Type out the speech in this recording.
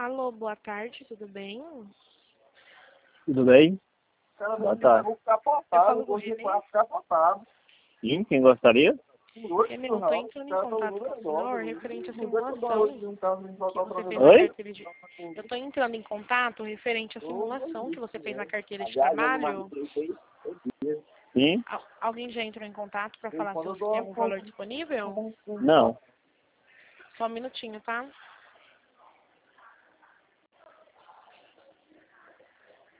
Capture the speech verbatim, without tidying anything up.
Alô, boa tarde, tudo bem? Tudo bem? Boa tarde. Eu falo com o Renê. Sim, quem gostaria? Renê, eu estou entrando em contato com o senhor referente à simulação que você fez na Oi? carteira de... Eu estou entrando em contato referente à simulação que você fez na carteira de trabalho. Sim? Al- Alguém já entrou em contato para falar se você tem algum valor disponível? Não. Só um minutinho, tá?